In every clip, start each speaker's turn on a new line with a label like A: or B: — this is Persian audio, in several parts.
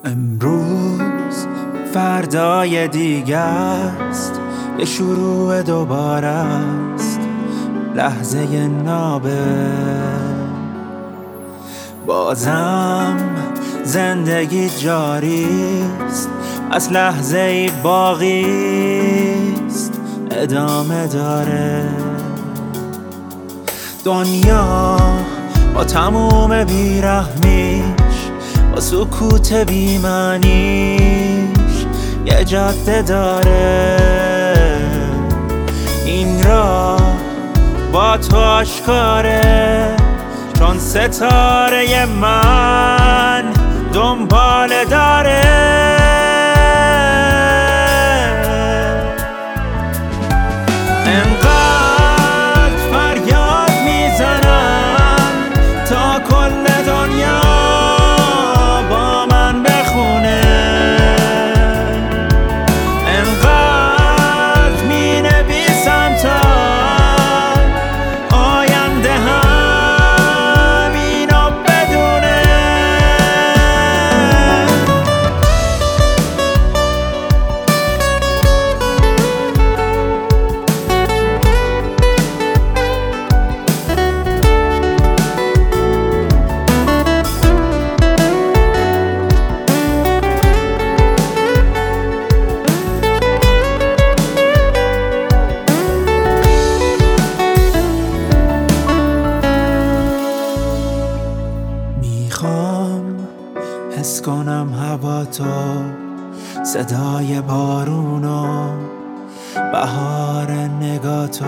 A: امروز فردای دیگه است، یه شروع دوباره است، لحظه نابه. بازم زندگی جاری است، از لحظه ای باقی است، ادامه داره. دنیا با تموم بیرحمیش، با سکوت بی‌معنیش یه جاده داره. این راه با تو آشکاره، چون ستاره من دنبال داره. انقدر فریاد میزنم تا کل دنیا با من بخونه. انقدر مینویسم تا آینده هم اینو بدونه. حس کنم هوا تو، صدای بارونو، بهار نگاتو.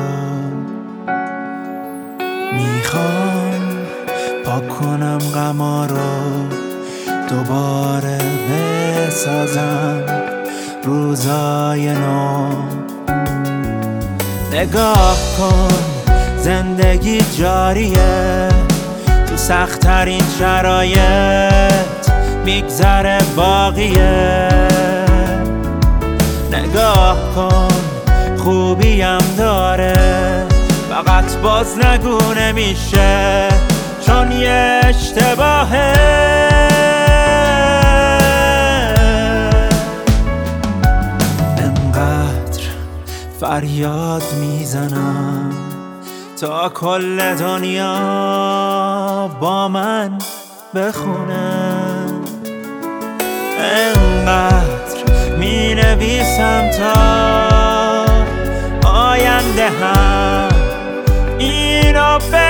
A: میخوام پاک کنم غما رو، دوباره بسازم روزای نو. نگاه کن زندگی جاریه، تو سخت‌ترین شرایط میگذره باقیه. نگاه کن خوبیم داره، فقط باز نگو نمیشه، چون یه اشتباهه. انقدر فریاد میزنم تا کل دنیا با من بخونه. انقدر می نویسم تا آینده هم اینو